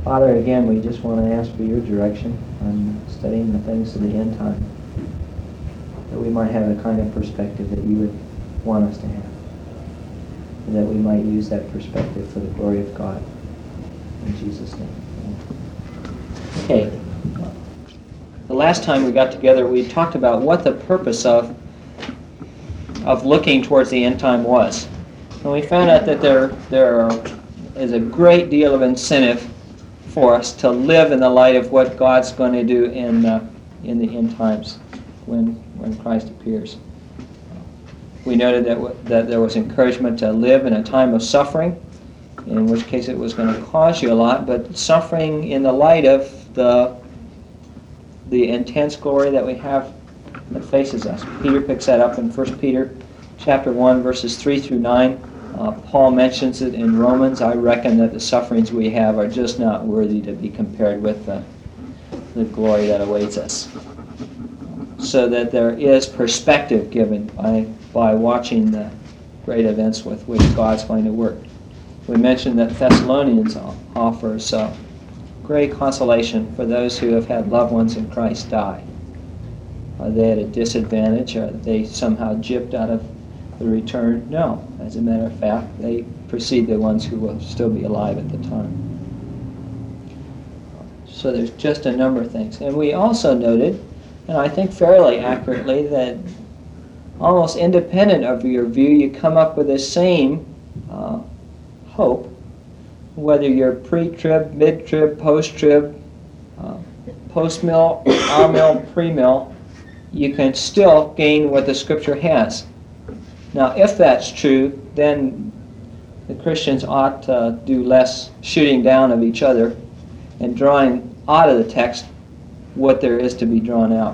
Father, again, we just want to ask for your direction on studying the things of the end time, that we might have the kind of perspective that you would want us to have, and that we might use that perspective for the glory of God. In Jesus' name. Okay. The last time we got together, we talked about what the purpose of looking towards the end time was. And we found out that there is a great deal of incentive for us to live in the light of what God's going to do in the end times when Christ appears. We noted that there was encouragement to live in a time of suffering, in which case it was going to cost you a lot, but suffering in the light of the intense glory that we have that faces us. Peter picks that up in 1 Peter chapter 1, verses 3 through 9. Paul mentions it in Romans. I reckon that the sufferings we have are just not worthy to be compared with the glory that awaits us. So that there is perspective given by watching the great events with which God's going to work. We mentioned that Thessalonians offers great consolation for those who have had loved ones in Christ die. Are they at a disadvantage? Are they somehow gypped out of the return? No. As a matter of fact, they precede the ones who will still be alive at the time. So there's just a number of things. And we also noted, and I think fairly accurately, that almost independent of your view, you come up with the same hope, whether you're pre-trib, mid-trib, post-trib, post-mill, amill, pre-mill, you can still gain what the Scripture has. Now, if that's true, then the Christians ought to do less shooting down of each other and drawing out of the text what there is to be drawn out.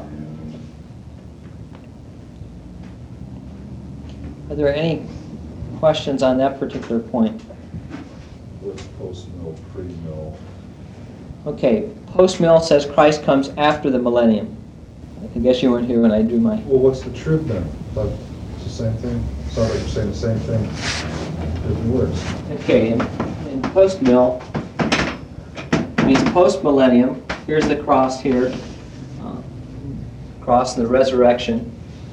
Are there any questions on that particular point? What's post-mill, pre-mill? Okay, post-mill says Christ comes after the millennium. I guess you weren't here when I drew my... Well, what's the trib then? But it's the same thing? Sounds like you're saying the same thing, different words. Okay, in post-mill means post-millennium. Here's the cross here. Cross, the resurrection.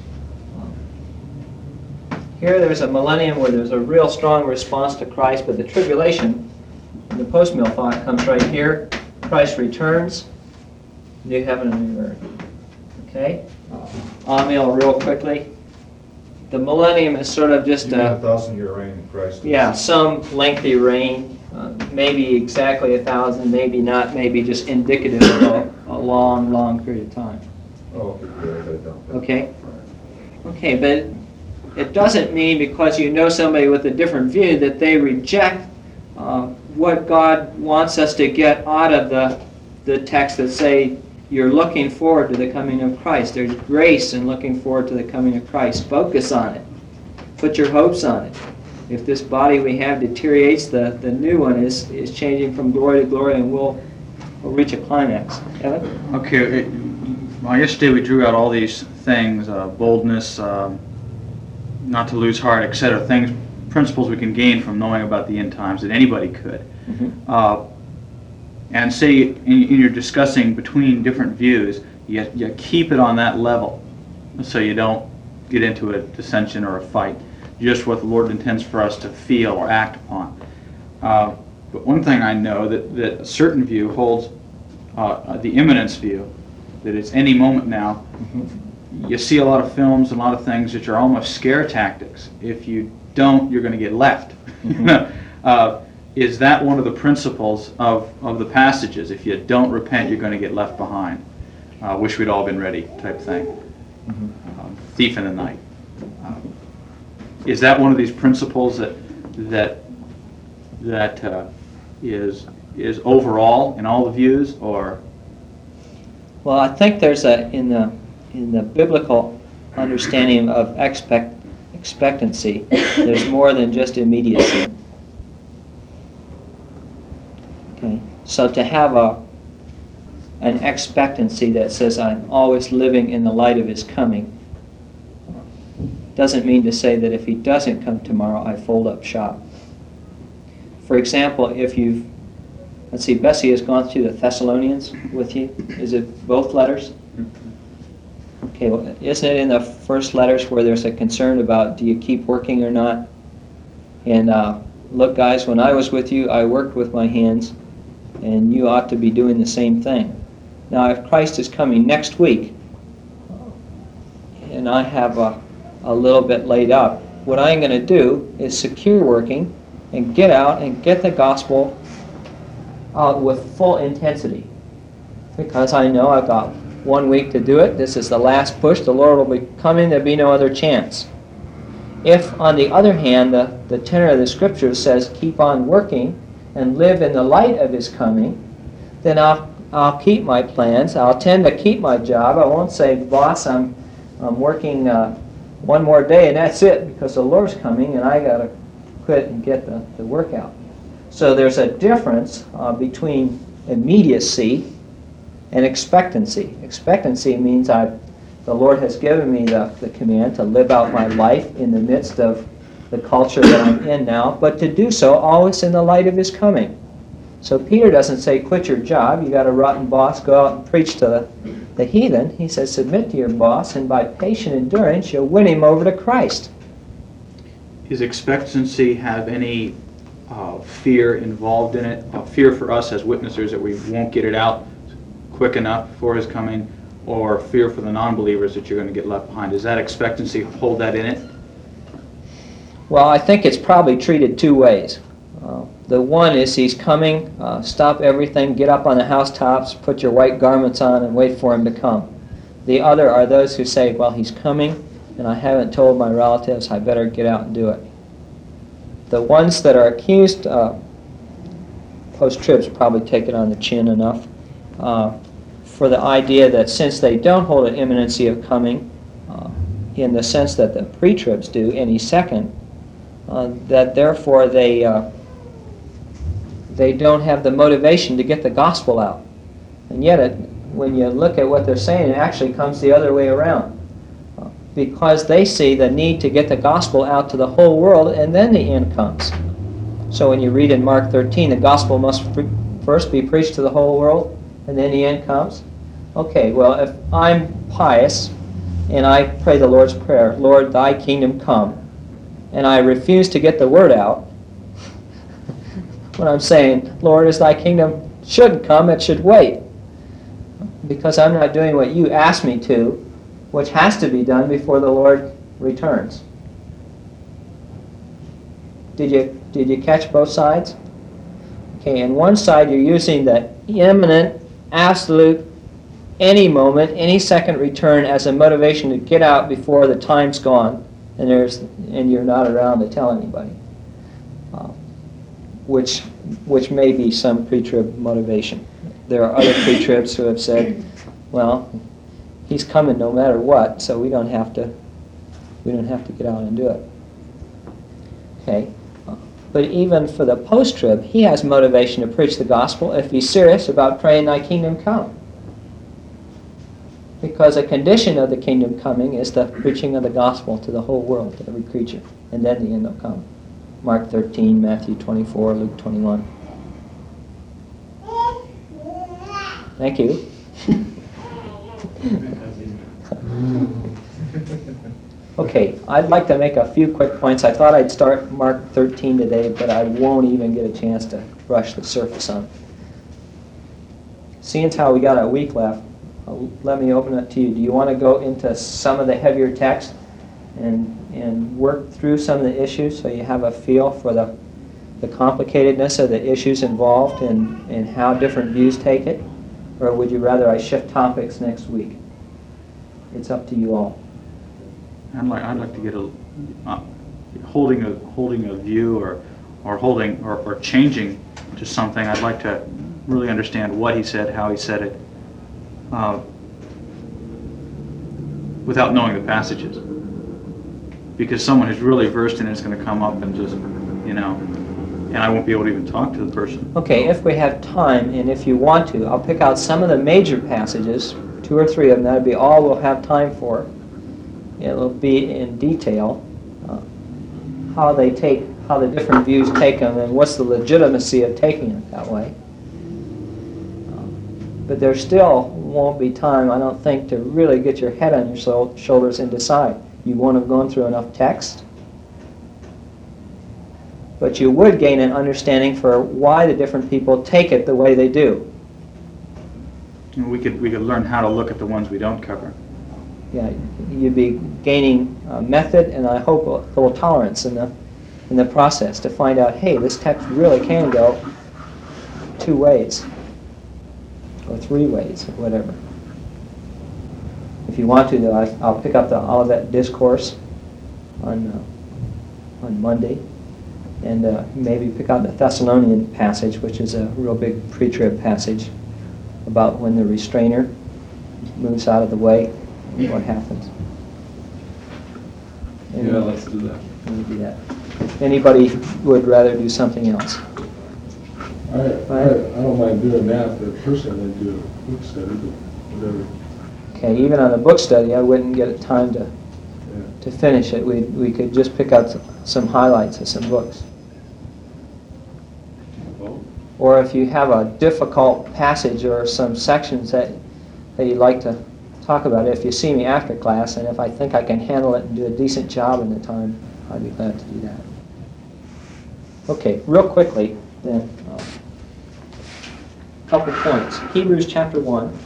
Here there's a millennium where there's a real strong response to Christ, but the tribulation, the post-mill thought, comes right here. Christ returns, new heaven and new earth. Okay? Amill, real quickly. The millennium is sort of just a 1,000-year reign in Christ. Yeah, some lengthy reign, maybe exactly 1,000, maybe not, maybe just indicative of a long, long period of time. Oh, okay. Okay? Okay, but it doesn't mean because you know somebody with a different view that they reject what God wants us to get out of the text that say you're looking forward to the coming of Christ. There's grace in looking forward to the coming of Christ. Focus on it. Put your hopes on it. If this body we have deteriorates, the new one is changing from glory to glory, and we'll reach a climax. Evan? Okay. Well, yesterday we drew out all these things, boldness, not to lose heart, etc. Things, principles we can gain from knowing about the end times that anybody could. Mm-hmm. And say in your discussing between different views, you keep it on that level so you don't get into a dissension or a fight. Just what the Lord intends for us to feel or act upon. But one thing I know that a certain view holds the imminence view, that it's any moment now. Mm-hmm. You see a lot of films and a lot of things that are almost scare tactics. If you don't, you're going to get left. Mm-hmm. Is that one of the principles of the passages? If you don't repent, you're going to get left behind. Wish we'd all been ready type thing. Mm-hmm. Thief in the night. Is that one of these principles that is overall in all the views, or? Well, I think there's in the biblical understanding of expectancy, there's more than just immediacy. Okay, so to have an expectancy that says I'm always living in the light of His coming doesn't mean to say that if He doesn't come tomorrow, I fold up shop. For example, if you've Let's see, Bessie has gone through the Thessalonians with you. Is it both letters? Okay, well, isn't it in the first letters where there's a concern about do you keep working or not? And look, guys, when I was with you, I worked with my hands, and you ought to be doing the same thing. Now, if Christ is coming next week, and I have a little bit laid up, what I'm going to do is secure working and get out and get the gospel out with full intensity. Because I know I've got 1 week to do it. This is the last push. The Lord will be coming. There'll be no other chance. If, on the other hand, the tenor of the Scripture says keep on working and live in the light of His coming, then I'll keep my plans. I'll tend to keep my job. I won't say, boss, I'm working one more day and that's it because the Lord's coming and I got to quit and get the work out. So there's a difference between immediacy and expectancy. Expectancy means the Lord has given me the command to live out my life in the midst of the culture that I'm in now, but to do so always in the light of His coming. So Peter doesn't say, quit your job, you got a rotten boss, go out and preach to the heathen. He says, submit to your boss, and by patient endurance you'll win him over to Christ. Is expectancy have any fear involved in it? Fear for us as witnesses that we won't get it out quick enough for His coming, or fear for the non-believers that you're going to get left behind? Does that expectancy hold that in it? Well, I think it's probably treated two ways. The one is He's coming, stop everything, get up on the housetops, put your white garments on, and wait for Him to come. The other are those who say, well, He's coming, and I haven't told my relatives, I better get out and do it. The ones that are accused, post-tribs probably take it on the chin enough, for the idea that since they don't hold an imminency of coming, in the sense that the pre-tribs do any second, that therefore they don't have the motivation to get the gospel out. And yet, when you look at what they're saying, it actually comes the other way around. Because they see the need to get the gospel out to the whole world, and then the end comes. So when you read in Mark 13, the gospel must first be preached to the whole world, and then the end comes. Okay, well, if I'm pious, and I pray the Lord's Prayer, Lord, Thy kingdom come, and I refuse to get the word out, when I'm saying, Lord, as Thy kingdom shouldn't come, it should wait. Because I'm not doing what You asked me to, which has to be done before the Lord returns. Did you catch both sides? Okay, in one side you're using the imminent, absolute, any moment, any second return as a motivation to get out before the time's gone and you're not around to tell anybody. Which may be some pre-trib motivation. There are other pre-tribs who have said, well, He's coming no matter what, so we don't have to get out and do it. Okay, but even for the post-trib, he has motivation to preach the gospel if he's serious about praying Thy kingdom come. Because a condition of the kingdom coming is the preaching of the gospel to the whole world, to every creature, and then the end will come. Mark 13, Matthew 24, Luke 21. Thank you. Okay, I'd like to make a few quick points. I thought I'd start Mark 13 today, but I won't even get a chance to brush the surface on it. Seeing as how we got a week left, let me open it to you. Do you want to go into some of the heavier text and work through some of the issues so you have a feel for the complicatedness of the issues involved and how different views take it? Or would you rather I shift topics next week? It's up to you all. I'd like to get holding a view or changing to something. I'd like to really understand what he said, how he said it, without knowing the passages. Because someone who's really versed in it is going to come up and just, and I won't be able to even talk to the person. Okay, if we have time, and if you want to, I'll pick out some of the major passages, 2 or 3 of them. That'll be all we'll have time for. It'll be in detail how the different views take them and what's the legitimacy of taking it that way. But there still won't be time, I don't think, to really get your head on your shoulders and decide. You won't have gone through enough text. But you would gain an understanding for why the different people take it the way they do. We could learn how to look at the ones we don't cover. Yeah, you'd be gaining method and I hope a little tolerance in the process to find out, hey, this text really can go 2 ways or 3 ways or whatever. If you want to, though, I'll pick up the Olivet Discourse on Monday, and maybe pick out the Thessalonian passage, which is a real big pre-trib passage about when the restrainer moves out of the way and what happens. Yeah, let's do that. We'll do that. Anybody would rather do something else? I don't mind doing that, but personally I do a book study, but whatever. Okay, even on a book study, I wouldn't get time to finish it. We could just pick out some highlights of some books. Well, Or if you have a difficult passage or some sections that you'd like to talk about, if you see me after class, and if I think I can handle it and do a decent job in the time, I'd be glad to do that. Okay, real quickly then, a couple points. Hebrews chapter 1.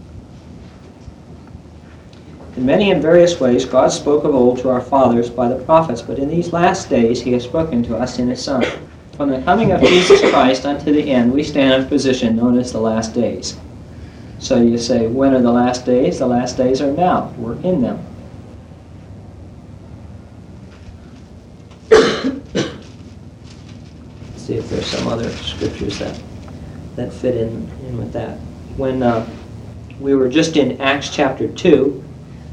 In many and various ways God spoke of old to our fathers by the prophets, but in these last days he has spoken to us in his Son. From the coming of Jesus Christ unto the end we stand in a position known as the last days. So you say, when are the last days? The last days are now. We're in them. Let's see if there's some other scriptures that fit in with that. When we were just in Acts chapter 2,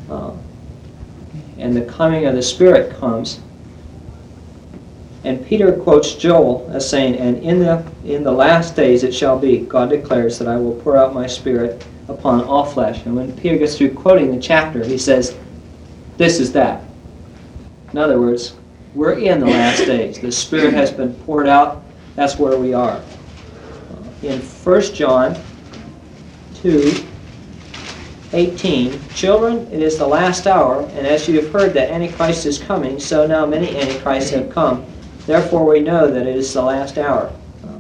and the coming of the Spirit comes, and Peter quotes Joel as saying, and in the last days it shall be, God declares, that I will pour out my Spirit upon all flesh. And when Peter gets through quoting the chapter, he says, this is that. In other words, we're in the last days. The Spirit has been poured out. That's where we are. In 1 John 2:18, children, it is the last hour, and as you have heard that Antichrist is coming, so now many Antichrists have come. Therefore we know that it is the last hour.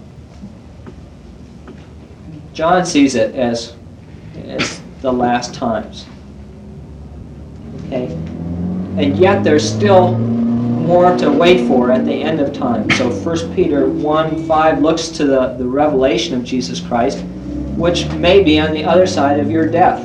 John sees it as the last times. Okay? And yet there's still more to wait for at the end of time. So 1 Peter 1:5 looks to the revelation of Jesus Christ, which may be on the other side of your death.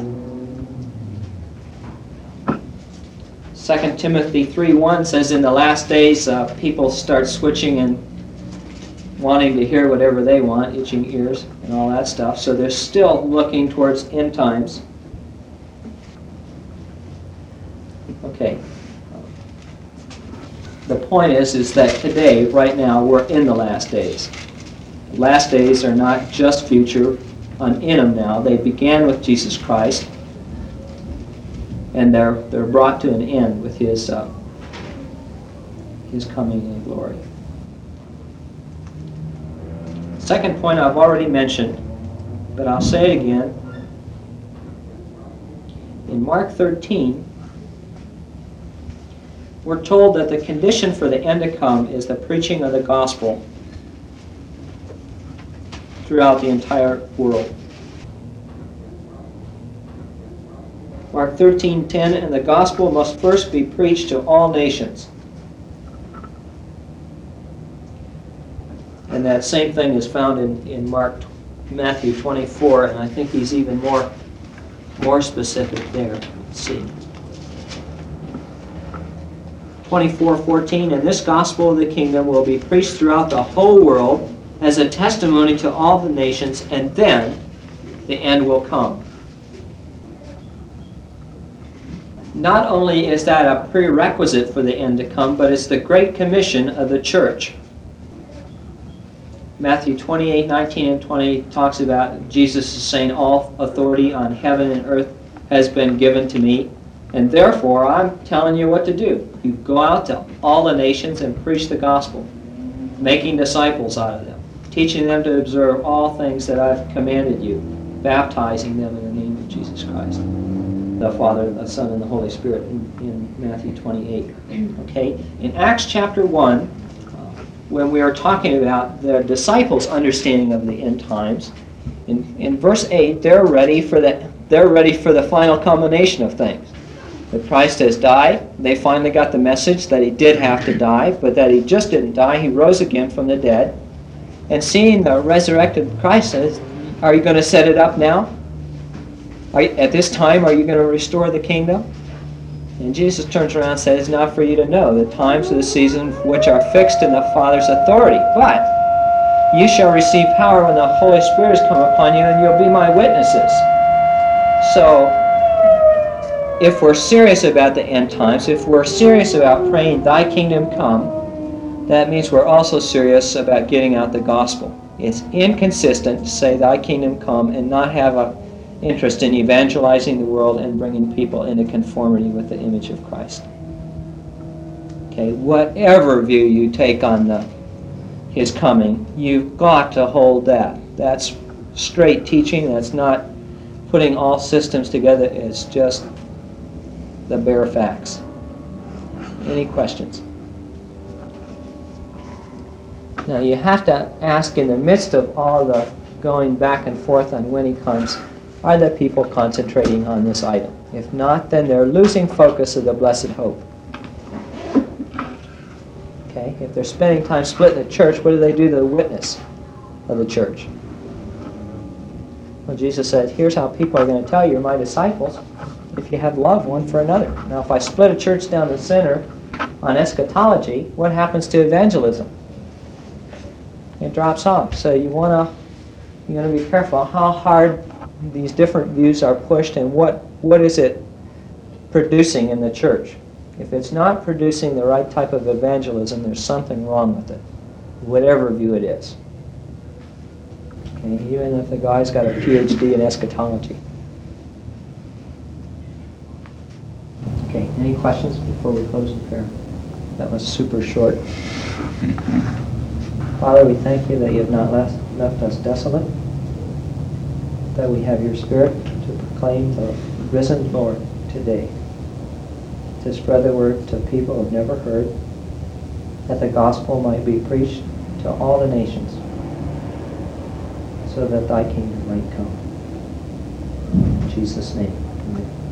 2 Timothy 3:1 says in the last days people start switching and wanting to hear whatever they want, itching ears and all that stuff. So they're still looking towards end times. Okay. The point is that today, right now, we're in the last days. The last days are not just future, I'm in them now. They began with Jesus Christ, and they're brought to an end with His coming in glory. Second point I've already mentioned, but I'll say it again. In Mark 13, we're told that the condition for the end to come is the preaching of the gospel throughout the entire world. Mark 13:10, and the gospel must first be preached to all nations. And that same thing is found in Matthew 24, and I think he's even more specific there. Let's see. 24:14, and this gospel of the kingdom will be preached throughout the whole world as a testimony to all the nations, and then the end will come. Not only is that a prerequisite for the end to come, but it's the great commission of the church. Matthew 28:19 and 20 talks about Jesus is saying, all authority on heaven and earth has been given to me, and therefore I'm telling you what to do. You go out to all the nations and preach the gospel, making disciples out of them, teaching them to observe all things that I've commanded you. baptizing them in the name of Jesus Christ, the Father, the Son, and the Holy Spirit in Matthew 28. Okay? In Acts chapter 1, when we are talking about the disciples' understanding of the end times, in verse 8, they're ready for the final culmination of things. That Christ has died. They finally got the message that he did have to die, but that he just didn't die. He rose again from the dead. And seeing the resurrected Christ says, are you going to set it up now? At this time, are you going to restore the kingdom? And Jesus turns around and says, it's not for you to know the times or the seasons which are fixed in the Father's authority. But you shall receive power when the Holy Spirit has come upon you, and you'll be my witnesses. So, if we're serious about the end times, if we're serious about praying, thy kingdom come, that means we're also serious about getting out the gospel. It's inconsistent to say thy kingdom come and not have an interest in evangelizing the world and bringing people into conformity with the image of Christ. Okay, whatever view you take on his coming, you've got to hold that. That's straight teaching. That's not putting all systems together. It's just the bare facts. Any questions? Now you have to ask, in the midst of all the going back and forth on when he comes, are the people concentrating on this item? If not, then they're losing focus of the blessed hope. Okay? If they're spending time splitting the church, what do they do to the witness of the church? Well, Jesus said, here's how people are going to tell you're my disciples, if you have love one for another. Now, if I split a church down the center on eschatology, what happens to evangelism? It drops off. So you want to be careful how hard these different views are pushed and what is it producing in the church. If it's not producing the right type of evangelism, there's something wrong with it, whatever view it is. Okay, even if the guy's got a PhD in eschatology. Okay, any questions before we close in prayer? That was super short. Father, we thank you that you have not left us desolate, that we have your Spirit to proclaim the risen Lord today, to spread the word to people who have never heard, that the gospel might be preached to all the nations, so that thy kingdom might come. In Jesus' name, amen.